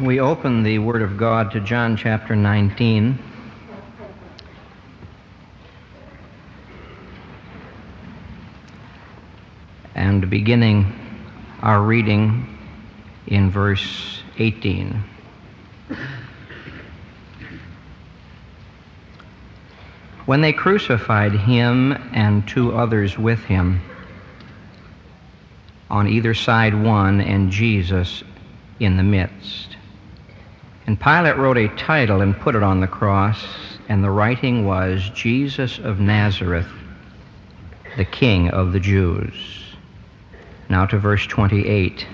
We open the Word of God to John chapter 19. And beginning our reading in verse 18. When they crucified him and two others with him, on either side one, and Jesus in the midst. And Pilate wrote a title and put it on the cross, and the writing was, Jesus of Nazareth, the King of the Jews. Now to verse 28.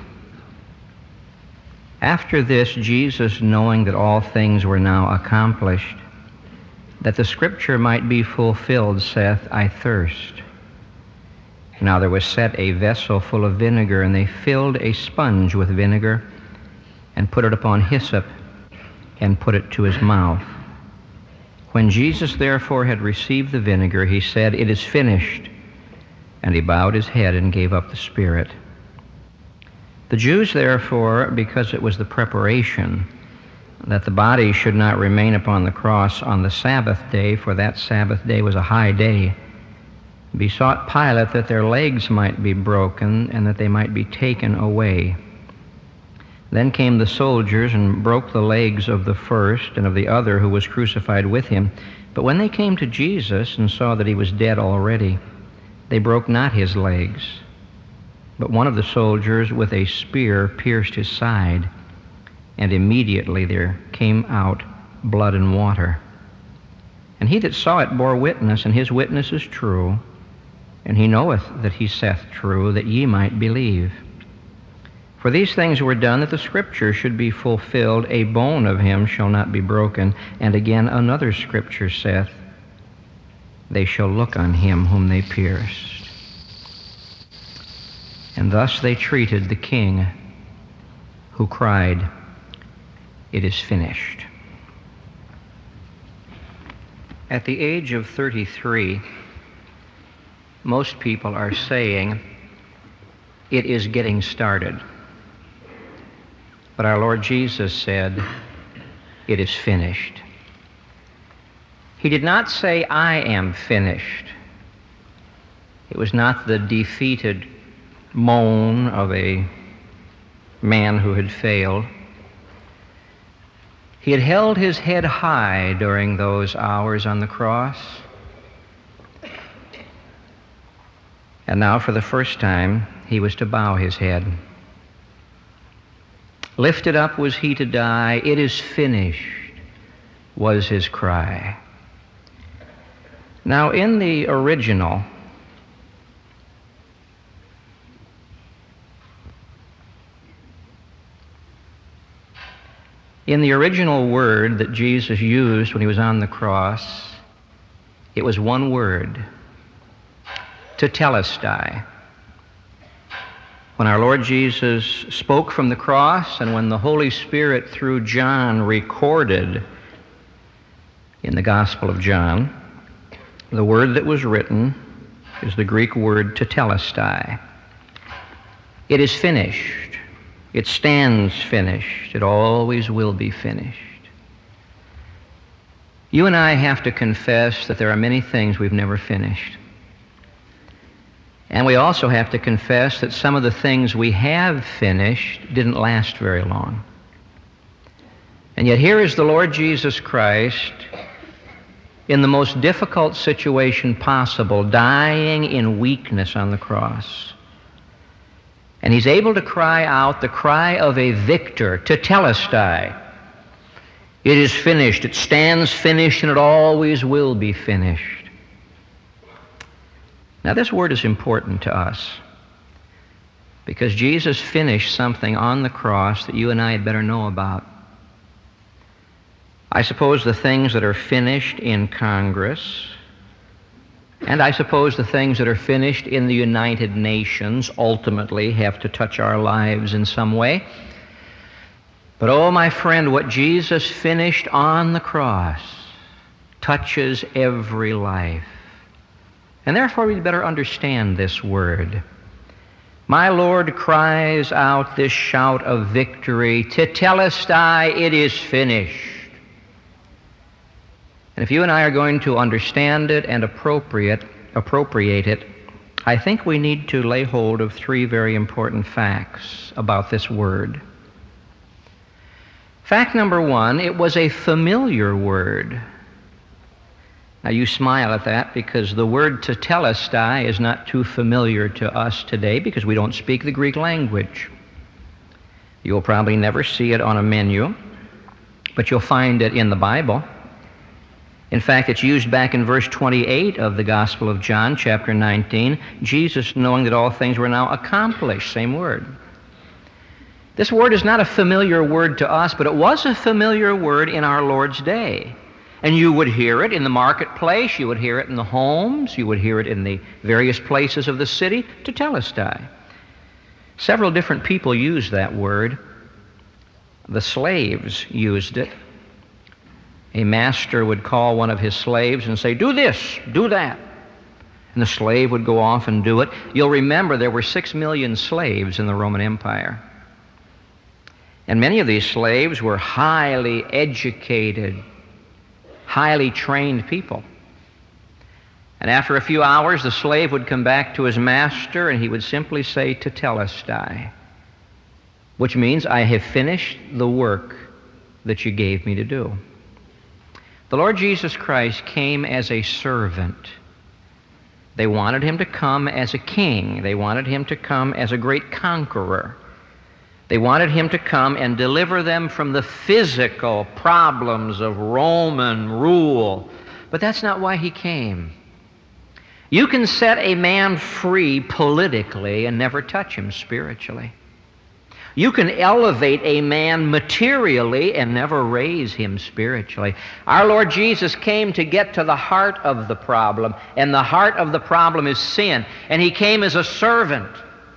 After this, Jesus, knowing that all things were now accomplished, that the scripture might be fulfilled, saith, I thirst. Now there was set a vessel full of vinegar, and they filled a sponge with vinegar, and put it upon hyssop, and put it to his mouth. When Jesus therefore had received the vinegar, he said, It is finished. And he bowed his head and gave up the spirit. The Jews therefore, because it was the preparation that the body should not remain upon the cross on the Sabbath day, for that Sabbath day was a high day, besought Pilate that their legs might be broken and that they might be taken away. Then came the soldiers and broke the legs of the first and of the other who was crucified with him. But when they came to Jesus and saw that he was dead already, they broke not his legs. But one of the soldiers with a spear pierced his side, and immediately there came out blood and water. And he that saw it bore witness, and his witness is true, and he knoweth that he saith true, that ye might believe. For these things were done that the scripture should be fulfilled, a bone of him shall not be broken. And again another scripture saith, They shall look on him whom they pierced. And thus they treated the king who cried, It is finished. At the age of 33, most people are saying, It is getting started. But our Lord Jesus said, It is finished. He did not say, I am finished. It was not the defeated moan of a man who had failed. He had held his head high during those hours on the cross. And now, for the first time, he was to bow his head. Lifted up was he to die. It is finished, was his cry. Now, in the original, word that Jesus used when he was on the cross, it was one word, tetelestai. When our Lord Jesus spoke from the cross, and when the Holy Spirit through John recorded in the Gospel of John, the word that was written is the Greek word tetelestai. It is finished. It stands finished. It always will be finished. You and I have to confess that there are many things we've never finished. And we also have to confess that some of the things we have finished didn't last very long. And yet here is the Lord Jesus Christ in the most difficult situation possible, dying in weakness on the cross. And he's able to cry out the cry of a victor, tetelestai. It is finished. It stands finished, and it always will be finished. Now, this word is important to us because Jesus finished something on the cross that you and I had better know about. I suppose the things that are finished in Congress, and I suppose the things that are finished in the United Nations ultimately have to touch our lives in some way. But oh, my friend, what Jesus finished on the cross touches every life. And therefore we'd better understand this word. My Lord cries out this shout of victory, Tetelestai, it is finished. And if you and I are going to understand it and appropriate it, I think we need to lay hold of three very important facts about this word. Fact number one, it was a familiar word. Now you smile at that because the word tetelestai is not too familiar to us today because we don't speak the Greek language. You'll probably never see it on a menu, but you'll find it in the Bible. In fact, it's used back in verse 28 of the Gospel of John, chapter 19, Jesus knowing that all things were now accomplished, same word. This word is not a familiar word to us, but it was a familiar word in our Lord's day. And you would hear it in the marketplace, you would hear it in the homes, you would hear it in the various places of the city, tetelestai. Several different people used that word. The slaves used it. A master would call one of his slaves and say, do this, do that. And the slave would go off and do it. You'll remember there were 6 million slaves in the Roman Empire. And many of these slaves were highly educated, highly trained people. And after a few hours, the slave would come back to his master and he would simply say, tetelestai, which means, I have finished the work that you gave me to do. The Lord Jesus Christ came as a servant. They wanted him to come as a king. They wanted him to come as a great conqueror. They wanted him to come and deliver them from the physical problems of Roman rule. But that's not why he came. You can set a man free politically and never touch him spiritually. You can elevate a man materially and never raise him spiritually. Our Lord Jesus came to get to the heart of the problem, and the heart of the problem is sin. And he came as a servant.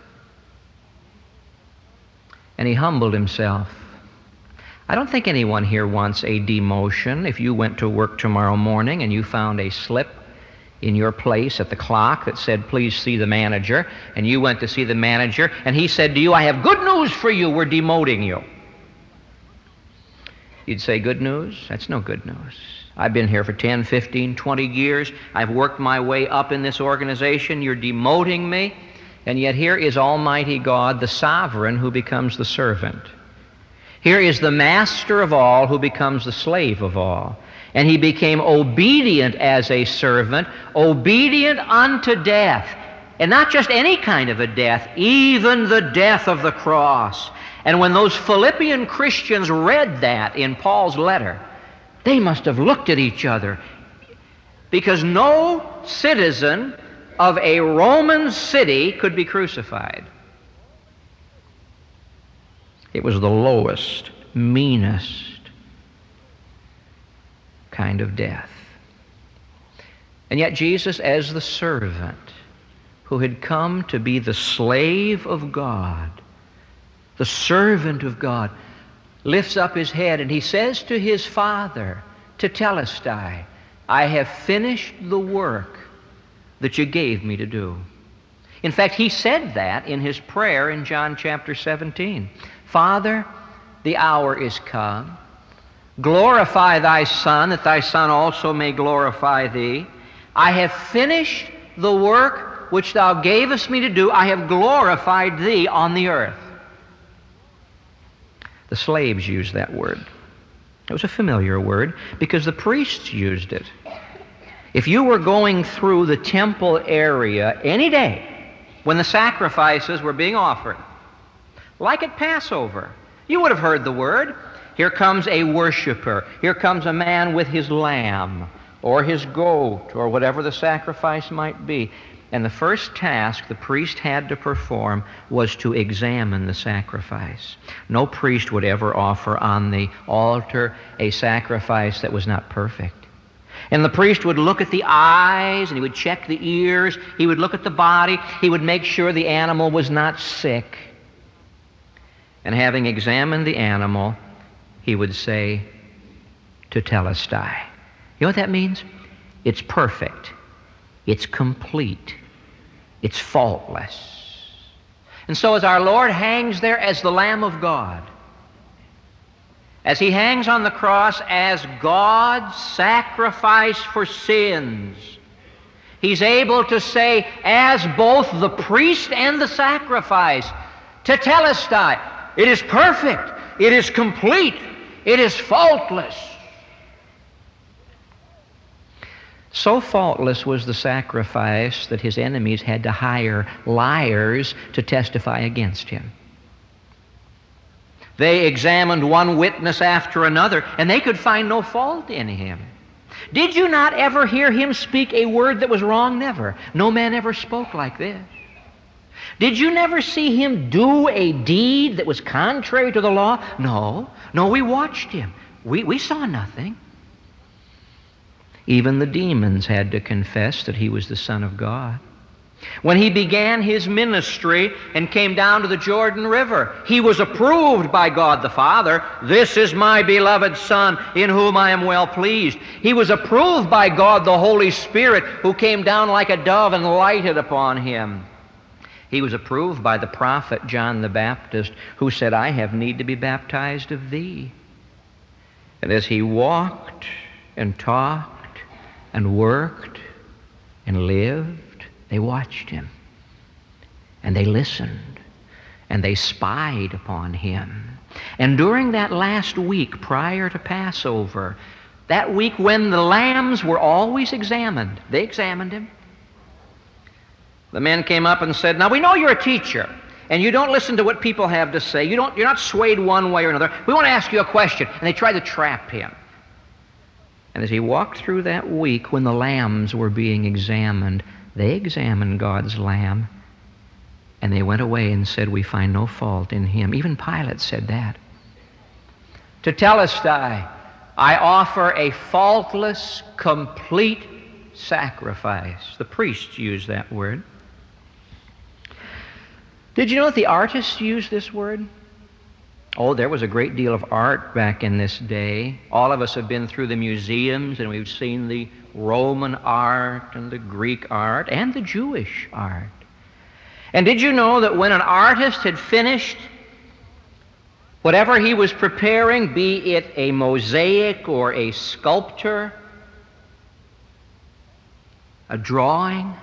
And he humbled himself. I don't think anyone here wants a demotion. If you went to work tomorrow morning and you found a slip in your place at the clock that said, please see the manager, and you went to see the manager, and he said to you, I have good news for you, we're demoting you. You'd say, good news? That's no good news. I've been here for 10, 15, 20 years. I've worked my way up in this organization. You're demoting me. And yet here is Almighty God, the sovereign, who becomes the servant. Here is the master of all who becomes the slave of all. And he became obedient as a servant, obedient unto death. And not just any kind of a death, even the death of the cross. And when those Philippian Christians read that in Paul's letter, they must have looked at each other. Because no citizen of a Roman city could be crucified. It was the lowest, meanest kind of death. And yet Jesus, as the servant who had come to be the slave of God, the servant of God, lifts up his head and he says to his Father, tetelestai, I have finished the work that you gave me to do. In fact, he said that in his prayer in John chapter 17. Father, the hour is come. Glorify thy Son, that thy Son also may glorify thee. I have finished the work which thou gavest me to do. I have glorified thee on the earth. The slaves used that word. It was a familiar word because the priests used it. If you were going through the temple area any day when the sacrifices were being offered, like at Passover, you would have heard the word. Here comes a worshiper. Here comes a man with his lamb or his goat or whatever the sacrifice might be. And the first task the priest had to perform was to examine the sacrifice. No priest would ever offer on the altar a sacrifice that was not perfect. And the priest would look at the eyes, and he would check the ears, he would look at the body, he would make sure the animal was not sick. And having examined the animal, he would say, tetelestai. You know what that means? It's perfect. It's complete. It's faultless. And so as our Lord hangs there as the Lamb of God, as He hangs on the cross as God's sacrifice for sins, He's able to say, as both the priest and the sacrifice, tetelestai, it is perfect, it is complete, it is faultless. So faultless was the sacrifice that His enemies had to hire liars to testify against Him. They examined one witness after another, and they could find no fault in Him. Did you not ever hear Him speak a word that was wrong? Never. No man ever spoke like this. Did you never see Him do a deed that was contrary to the law? No. No, we watched Him. We saw nothing. Even the demons had to confess that He was the Son of God. When He began His ministry and came down to the Jordan River, He was approved by God the Father. This is my beloved Son, in whom I am well pleased. He was approved by God the Holy Spirit, who came down like a dove and lighted upon Him. He was approved by the prophet John the Baptist, who said, I have need to be baptized of thee. And as He walked and talked and worked and lived, they watched Him, and they listened, and they spied upon Him. And during that last week prior to Passover, that week when the lambs were always examined, they examined Him. The men came up and said, now we know you're a teacher, and you don't listen to what people have to say. You're not swayed one way or another. We want to ask you a question. And they tried to trap Him. And as He walked through that week when the lambs were being examined, they examined God's Lamb, and they went away and said, we find no fault in Him. Even Pilate said that. Tetelestai, I offer a faultless, complete sacrifice. The priests used that word. Did you know that the artists used this word? Oh, there was a great deal of art back in this day. All of us have been through the museums, and we've seen the Roman art and the Greek art and the Jewish art. And did you know that when an artist had finished whatever he was preparing, be it a mosaic or a sculpture, a drawing,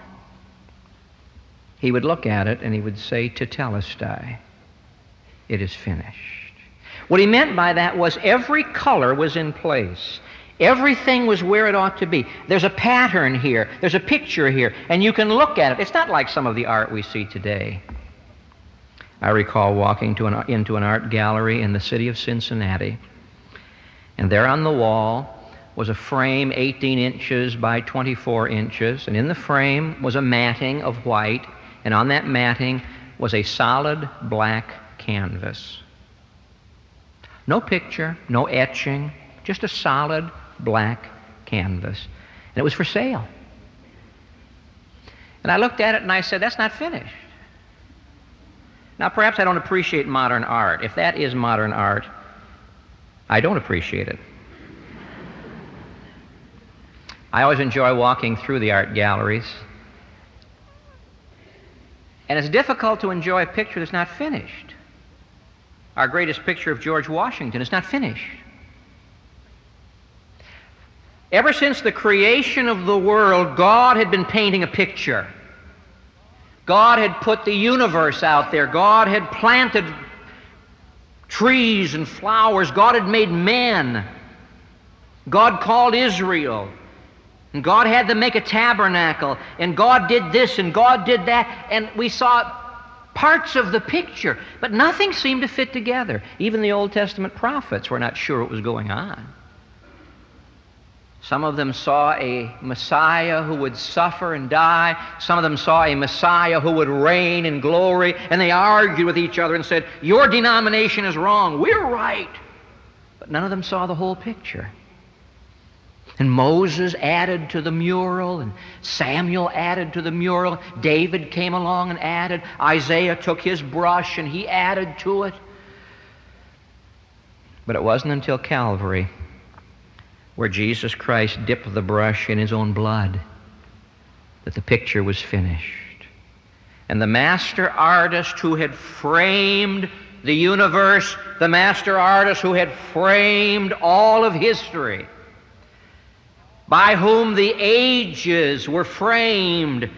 he would look at it and he would say, tetelestai, it is finished. What he meant by that was every color was in place. Everything was where it ought to be. There's a pattern here. There's a picture here. And you can look at it. It's not like some of the art we see today. I recall walking into an art gallery in the city of Cincinnati. And there on the wall was a frame 18 inches by 24 inches. And in the frame was a matting of white. And on that matting was a solid black canvas. No picture, no etching, just a solid black canvas. And it was for sale. And I looked at it and I said, that's not finished. Now, perhaps I don't appreciate modern art. If that is modern art, I don't appreciate it. I always enjoy walking through the art galleries. And it's difficult to enjoy a picture that's not finished. Our greatest picture of George Washington is not finished. Ever since the creation of the world, God had been painting a picture. God had put the universe out there. God had planted trees and flowers. God had made men. God called Israel. And God had them make a tabernacle. And God did this and God did that. And we saw parts of the picture, but nothing seemed to fit together. Even the Old Testament prophets were not sure what was going on. Some of them saw a Messiah who would suffer and die. Some of them saw a Messiah who would reign in glory. And they argued with each other and said, your denomination is wrong, we're right. But none of them saw the whole picture. And Moses added to the mural, and Samuel added to the mural. David came along and added. Isaiah took his brush and he added to it. But it wasn't until Calvary, where Jesus Christ dipped the brush in His own blood, that the picture was finished. And the master artist who had framed the universe, the master artist who had framed all of history, by whom the ages were framed,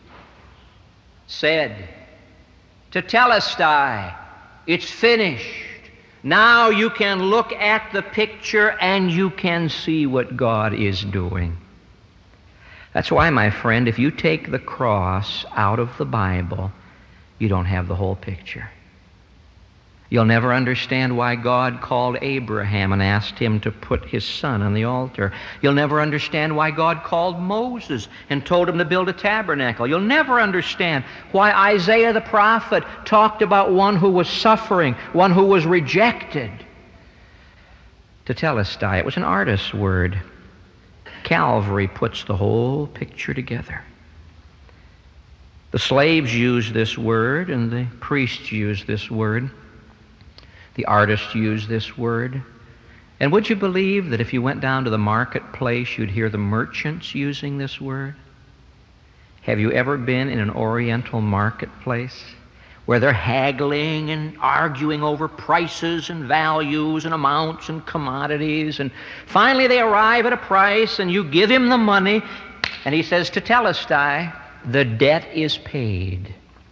said, Tetelestai, it's finished. Now you can look at the picture and you can see what God is doing. That's why, my friend, if you take the cross out of the Bible, you don't have the whole picture. You'll never understand why God called Abraham and asked him to put his son on the altar. You'll never understand why God called Moses and told him to build a tabernacle. You'll never understand why Isaiah the prophet talked about one who was suffering, one who was rejected. Tetelestai, it was an artist's word. Calvary puts the whole picture together. The slaves used this word, and the priests used this word. The artists used this word. And would you believe that if you went down to the marketplace, you'd hear the merchants using this word? Have you ever been in an Oriental marketplace where they're haggling and arguing over prices and values and amounts and commodities, and finally they arrive at a price and you give him the money and he says, Tetelestai, the debt is paid.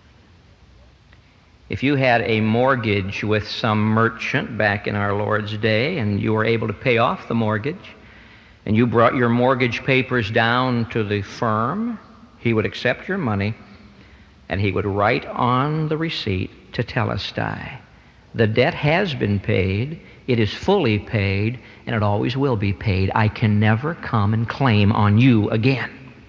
If you had a mortgage with some merchant back in our Lord's day and you were able to pay off the mortgage and you brought your mortgage papers down to the firm, he would accept your money and he would write on the receipt, Tetelestai, the debt has been paid, it is fully paid, and it always will be paid. I can never come and claim on you again.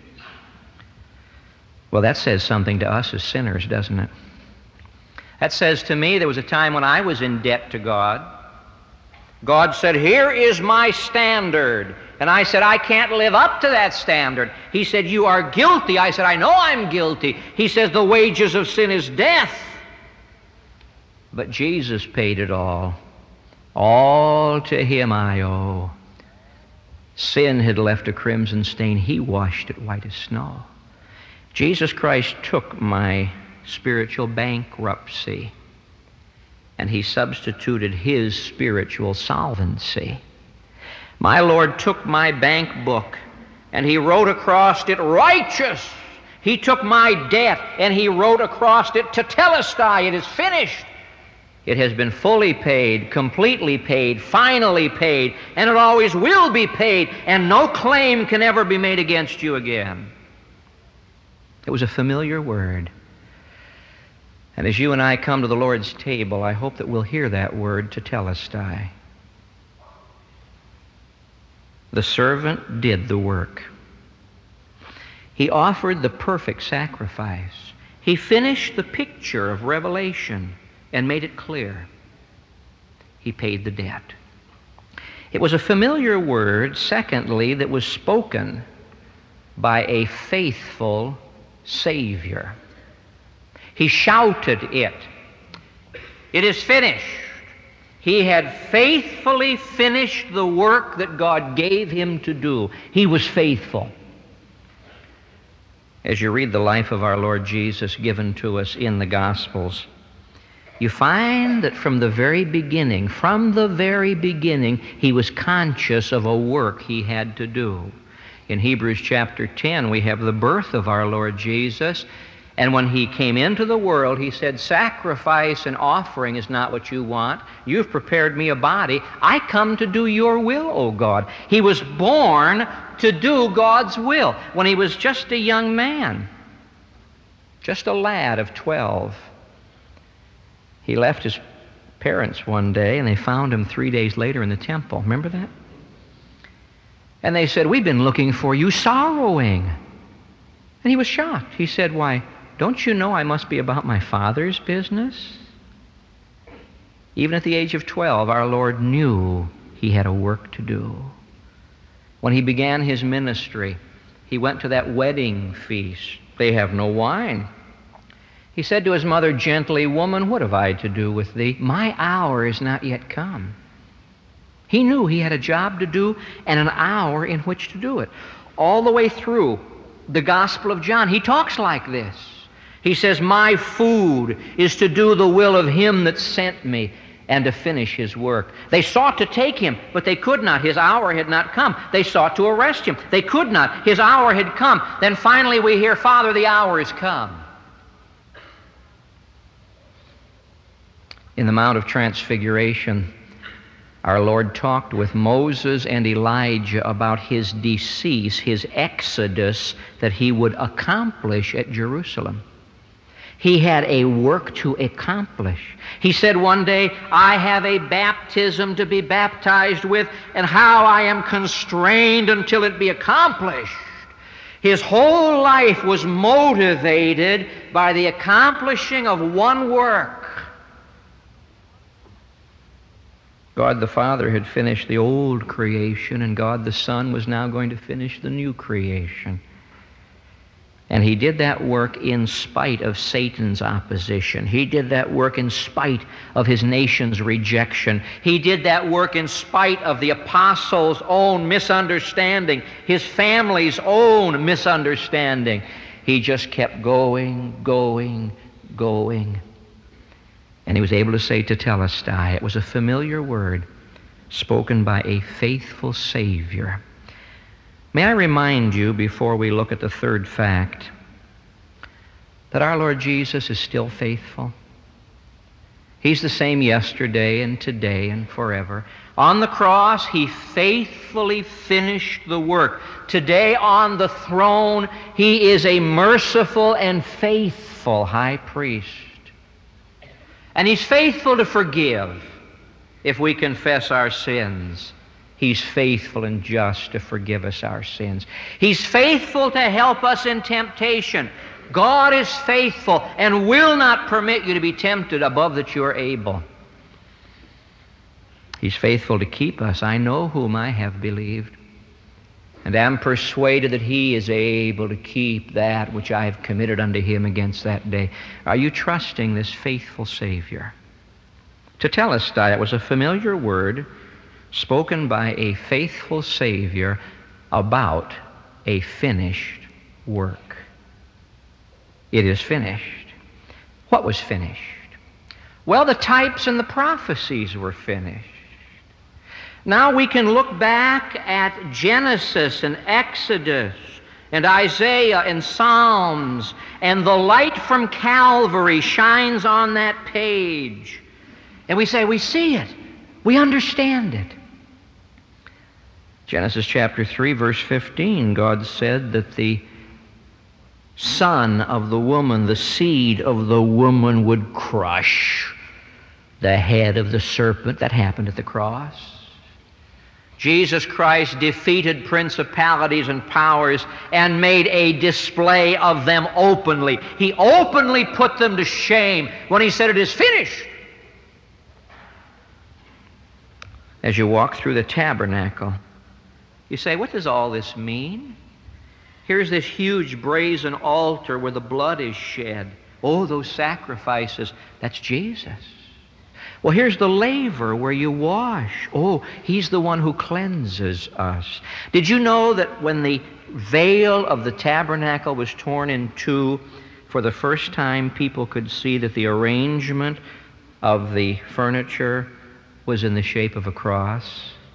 Well, that says something to us as sinners, doesn't it? That says to me, there was a time when I was in debt to God. God said, here is my standard. And I said, I can't live up to that standard. He said, you are guilty. I said, I know I'm guilty. He says, the wages of sin is death. But Jesus paid it all. All to him I owe. Sin had left a crimson stain. He washed it white as snow. Jesus Christ took my spiritual bankruptcy and he substituted his spiritual solvency. My Lord took my bank book and he wrote across it, righteous. He took my debt and he wrote across it, Tetelestai, it is finished. It has been fully paid, completely paid, finally paid, and it always will be paid, and no claim can ever be made against you again. It was a familiar word. And as you and I come to the Lord's table, I hope that we'll hear that word, Tetelestai. The servant did the work. He offered the perfect sacrifice. He finished the picture of Revelation and made it clear. He paid the debt. It was a familiar word, secondly, that was spoken by a faithful Savior. He shouted it. It is finished. He had faithfully finished the work that God gave him to do. He was faithful. As you read the life of our Lord Jesus given to us in the Gospels, you find that from the very beginning, he was conscious of a work he had to do. In Hebrews chapter 10, we have the birth of our Lord Jesus. And when he came into the world, he said, sacrifice and offering is not what you want. You've prepared me a body. I come to do your will, O God. He was born to do God's will when he was just a young man, just a lad of 12. He left his parents one day, and they found him 3 days later in the temple. Remember that? And they said, we've been looking for you sorrowing. And he was shocked. He said, why, don't you know I must be about my Father's business? Even at the age of 12, our Lord knew he had a work to do. When he began his ministry, he went to that wedding feast. They have no wine. He said to his mother gently, woman, what have I to do with thee? My hour is not yet come. He knew he had a job to do and an hour in which to do it. All the way through the Gospel of John, he talks like this. He says, my food is to do the will of Him that sent me and to finish His work. They sought to take Him, but they could not. His hour had not come. They sought to arrest Him. They could not. His hour had come. Then finally we hear, Father, the hour is come. In the Mount of Transfiguration, our Lord talked with Moses and Elijah about His decease, His exodus that He would accomplish at Jerusalem. He had a work to accomplish. He said one day, I have a baptism to be baptized with, and how I am constrained until it be accomplished. His whole life was motivated by the accomplishing of one work. God the Father had finished the old creation, and God the Son was now going to finish the new creation. And He did that work in spite of Satan's opposition. He did that work in spite of his nation's rejection. He did that work in spite of the apostles' own misunderstanding, his family's own misunderstanding. He just kept going, going, going. And He was able to say tetelestai. It was a familiar word spoken by a faithful Savior. May I remind you, before we look at the third fact, that our Lord Jesus is still faithful. He's the same yesterday and today and forever. On the cross, He faithfully finished the work. Today on the throne, He is a merciful and faithful high priest. And He's faithful to forgive if we confess our sins. He's faithful and just to forgive us our sins. He's faithful to help us in temptation. God is faithful and will not permit you to be tempted above that you are able. He's faithful to keep us. I know whom I have believed, and am persuaded that He is able to keep that which I have committed unto Him against that day. Are you trusting this faithful Savior? Tetelestai, it was a familiar word spoken by a faithful Savior about a finished work. It is finished. What was finished? Well, the types and the prophecies were finished. Now we can look back at Genesis and Exodus and Isaiah and Psalms, and the light from Calvary shines on that page. And we say, we see it. We understand it. Genesis chapter 3, verse 15, God said that the son of the woman, the seed of the woman, would crush the head of the serpent. That happened at the cross. Jesus Christ defeated principalities and powers and made a display of them openly. He openly put them to shame when He said, it is finished. As you walk through the tabernacle, you say, what does all this mean? Here's this huge brazen altar where the blood is shed. Oh, those sacrifices, that's Jesus. Well, here's the laver where you wash. Oh, He's the one who cleanses us. Did you know that when the veil of the tabernacle was torn in two, for the first time people could see that the arrangement of the furniture was in the shape of a cross?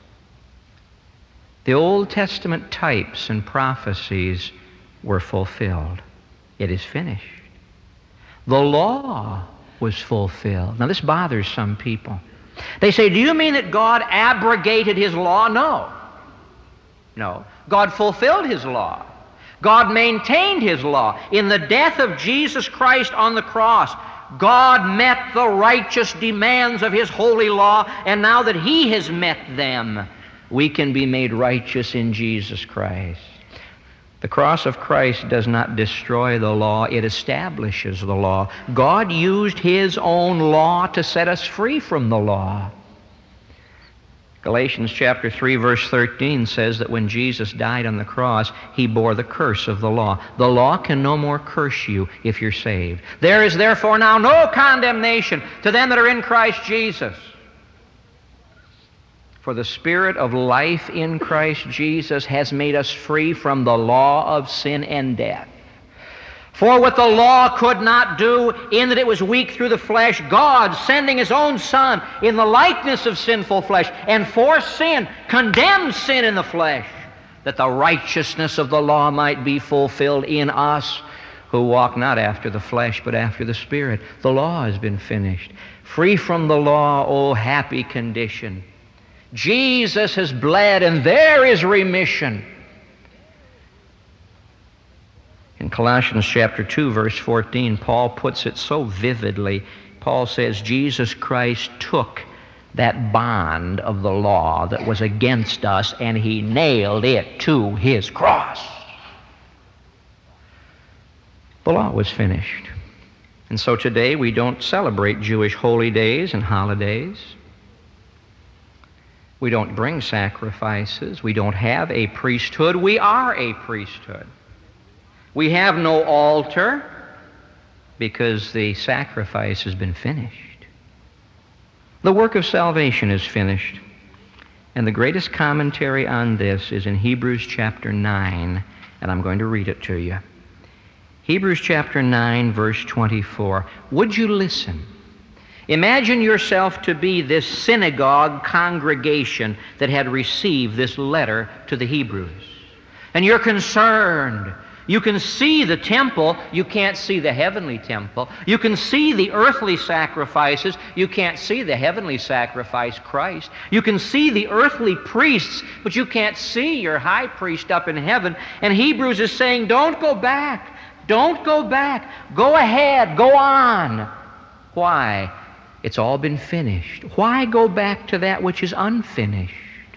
The Old Testament types and prophecies were fulfilled. It is finished. The law was fulfilled. Now this bothers some people. They say, do you mean that God abrogated His law? No. No. God fulfilled His law. God maintained His law. In the death of Jesus Christ on the cross, God met the righteous demands of His holy law, and now that He has met them, we can be made righteous in Jesus Christ. The cross of Christ does not destroy the law, it establishes the law. God used His own law to set us free from the law. Galatians chapter 3, verse 13 says that when Jesus died on the cross, He bore the curse of the law. The law can no more curse you if you're saved. There is therefore now no condemnation to them that are in Christ Jesus. For the Spirit of life in Christ Jesus has made us free from the law of sin and death. For what the law could not do, in that it was weak through the flesh, God, sending His own Son in the likeness of sinful flesh, and for sin, condemned sin in the flesh, that the righteousness of the law might be fulfilled in us, who walk not after the flesh, but after the Spirit. The law has been finished. Free from the law, oh happy condition. Jesus has bled, and there is remission. In Colossians chapter 2, verse 14, Paul puts it so vividly. Paul says, Jesus Christ took that bond of the law that was against us, and He nailed it to His cross. The law was finished. And so today we don't celebrate Jewish holy days and holidays. We don't bring sacrifices. We don't have a priesthood. We are a priesthood. We have no altar because the sacrifice has been finished. The work of salvation is finished. And the greatest commentary on this is in Hebrews chapter 9, and I'm going to read it to you. Hebrews chapter 9, verse 24. Would you listen? Imagine yourself to be this synagogue congregation that had received this letter to the Hebrews. And you're concerned. You can see the temple, you can't see the heavenly temple. You can see the earthly sacrifices, you can't see the heavenly sacrifice, Christ. You can see the earthly priests, but you can't see your high priest up in heaven. And Hebrews is saying, don't go back. Don't go back. Go ahead. Go on. Why? It's all been finished. Why go back to that which is unfinished?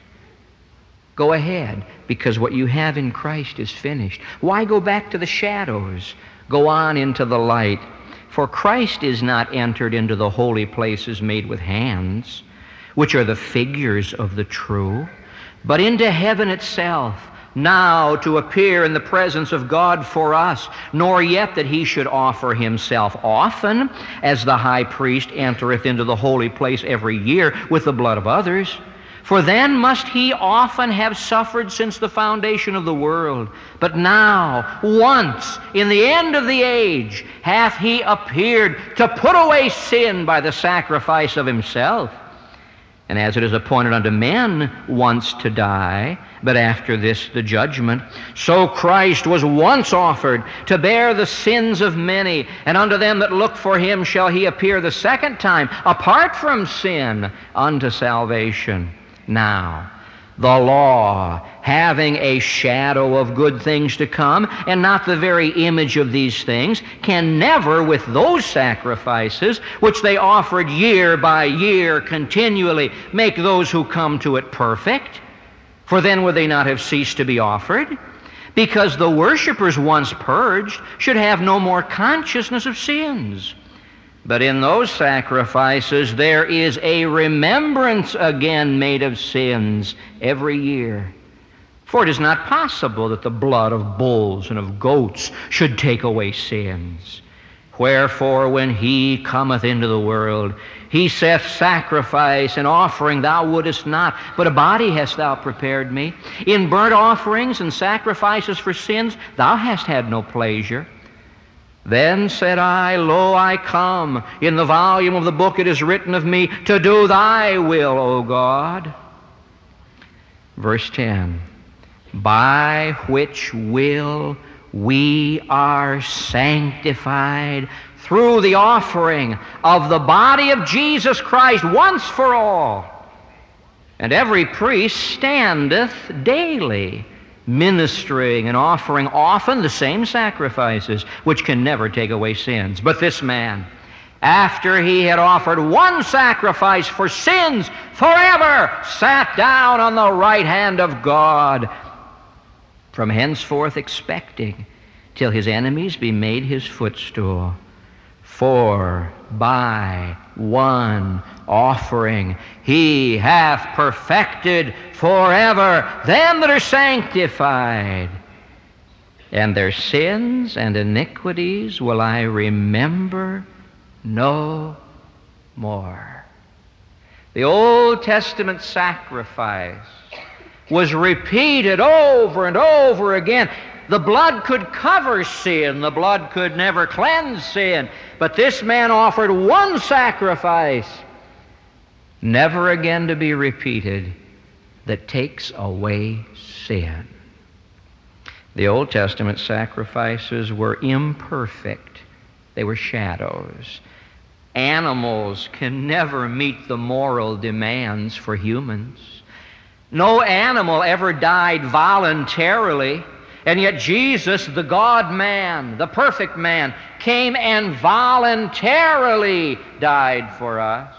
Go ahead, because what you have in Christ is finished. Why go back to the shadows? Go on into the light. For Christ is not entered into the holy places made with hands, which are the figures of the true, but into heaven itself, now to appear in the presence of God for us, nor yet that He should offer Himself often, as the high priest entereth into the holy place every year with the blood of others. For then must He often have suffered since the foundation of the world. But now, once, in the end of the age, hath He appeared to put away sin by the sacrifice of Himself. And as it is appointed unto men once to die, but after this the judgment, so Christ was once offered to bear the sins of many, and unto them that look for Him shall He appear the second time, apart from sin, unto salvation. Now, the law, having a shadow of good things to come, and not the very image of these things, can never, with those sacrifices, which they offered year by year continually, make those who come to it perfect. For then would they not have ceased to be offered? Because the worshipers once purged should have no more consciousness of sins. But in those sacrifices there is a remembrance again made of sins every year. For it is not possible that the blood of bulls and of goats should take away sins. Wherefore, when He cometh into the world, He saith, sacrifice and offering thou wouldest not, but a body hast thou prepared me. In burnt offerings and sacrifices for sins thou hast had no pleasure. Then said I, Lo, I come. In the volume of the book it is written of me, to do thy will, O God. Verse 10, by which will we are sanctified through the offering of the body of Jesus Christ once for all. And every priest standeth daily, ministering and offering often the same sacrifices, which can never take away sins. But this man, after he had offered one sacrifice for sins forever, sat down on the right hand of God, from henceforth expecting till His enemies be made His footstool. For by one offering He hath perfected forever them that are sanctified. And their sins and iniquities will I remember no more. The Old Testament sacrifice was repeated over and over again. The blood could cover sin. The blood could never cleanse sin. But this man offered one sacrifice, never again to be repeated, that takes away sin. The Old Testament sacrifices were imperfect. They were shadows. Animals can never meet the moral demands for humans. No animal ever died voluntarily, and yet Jesus, the God-man, the perfect man, came and voluntarily died for us.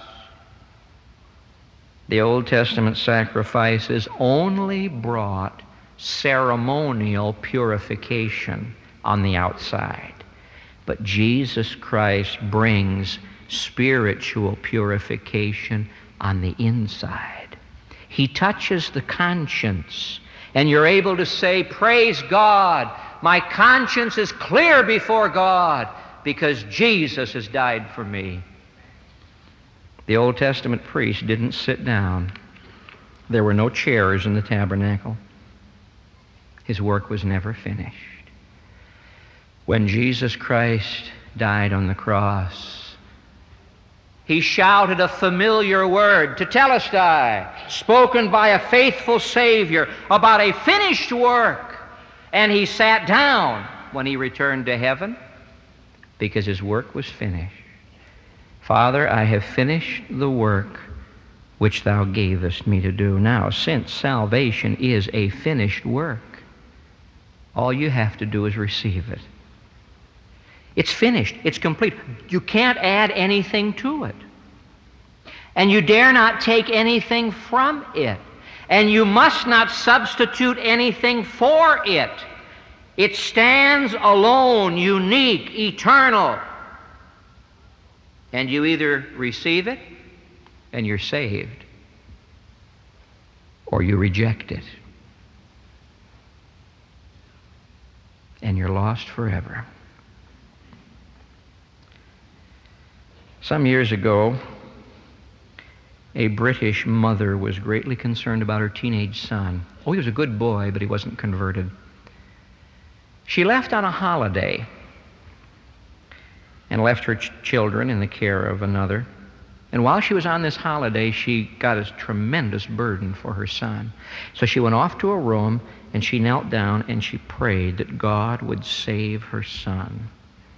The Old Testament sacrifices only brought ceremonial purification on the outside, but Jesus Christ brings spiritual purification on the inside. He touches the conscience, and you're able to say, praise God, my conscience is clear before God because Jesus has died for me. The Old Testament priest didn't sit down. There were no chairs in the tabernacle. His work was never finished. When Jesus Christ died on the cross, he shouted a familiar word, tetelestai, spoken by a faithful Savior about a finished work. And he sat down when he returned to heaven because his work was finished. Father, I have finished the work which thou gavest me to do. Now, since salvation is a finished work, all you have to do is receive it. It's finished. It's complete. You can't add anything to it. And you dare not take anything from it. And you must not substitute anything for it. It stands alone, unique, eternal. And you either receive it and you're saved, or you reject it and you're lost forever. Some years ago, a British mother was greatly concerned about her teenage son. Oh, he was a good boy, but he wasn't converted. She left on a holiday and left her children in the care of another. And while she was on this holiday, she got a tremendous burden for her son. So she went off to a room and she knelt down and she prayed that God would save her son.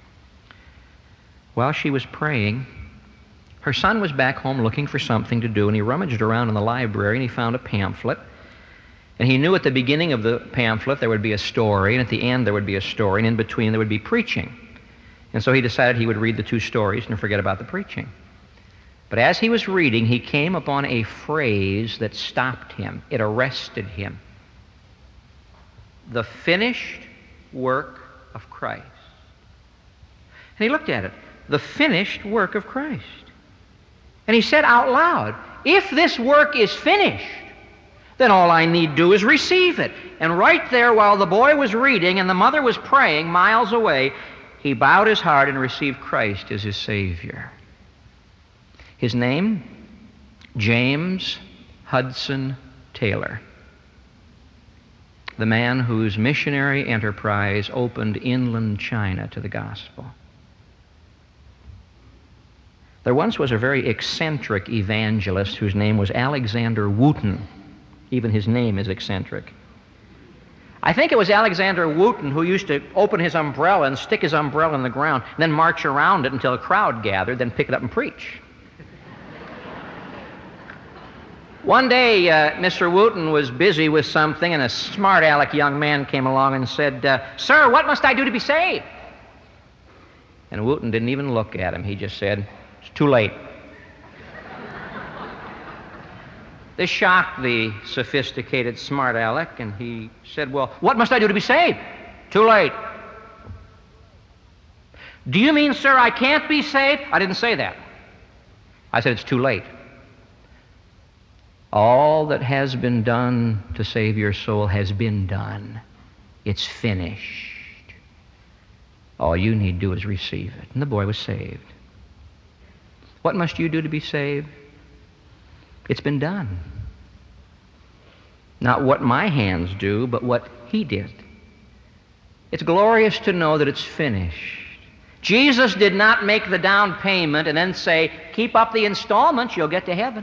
While she was praying, her son was back home looking for something to do, and he rummaged around in the library and he found a pamphlet. And he knew at the beginning of the pamphlet there would be a story, and at the end there would be a story, and in between there would be preaching. And so he decided he would read the two stories and forget about the preaching. But as he was reading, he came upon a phrase that stopped him. It arrested him. The finished work of Christ. And he looked at it. The finished work of Christ. And he said out loud, if this work is finished, then all I need do is receive it. And right there, while the boy was reading and the mother was praying miles away, he bowed his heart and received Christ as his Savior. His name, James Hudson Taylor, the man whose missionary enterprise opened inland China to the gospel. There once was a very eccentric evangelist whose name was Alexander Wooten. Even his name is eccentric. I think it was Alexander Wooten who used to open his umbrella and stick his umbrella in the ground, and then march around it until a crowd gathered, then pick it up and preach. One day, Mr. Wooten was busy with something, and a smart-aleck young man came along and said, "Sir, what must I do to be saved?" And Wooten didn't even look at him. He just said, "It's too late." This shocked the sophisticated smart-aleck, and he said, "Well, what must I do to be saved?" "Too late." "Do you mean, sir, I can't be saved?" "I didn't say that. I said it's too late. All that has been done to save your soul has been done. It's finished. All you need to do is receive it." And the boy was saved. What must you do to be saved? It's been done. Not what my hands do, but what he did. It's glorious to know that it's finished. Jesus did not make the down payment and then say, keep up the installments, you'll get to heaven.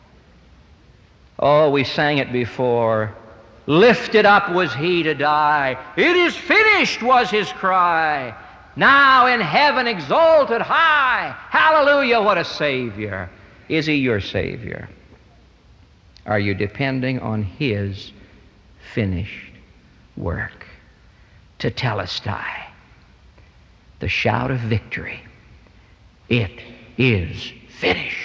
Oh, we sang it before. Lifted up was he to die. It is finished was his cry. Now in heaven exalted high. Hallelujah, what a Savior. Is he your Savior? Are you depending on his finished work? Tetelestai, the shout of victory. It is finished.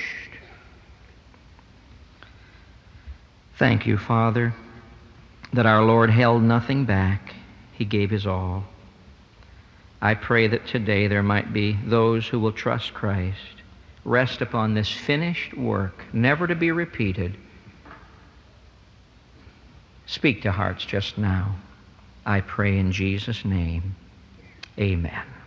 Thank you, Father, that our Lord held nothing back. He gave his all. I pray that today there might be those who will trust Christ, rest upon this finished work, never to be repeated. Speak to hearts just now. I pray in Jesus' name. Amen.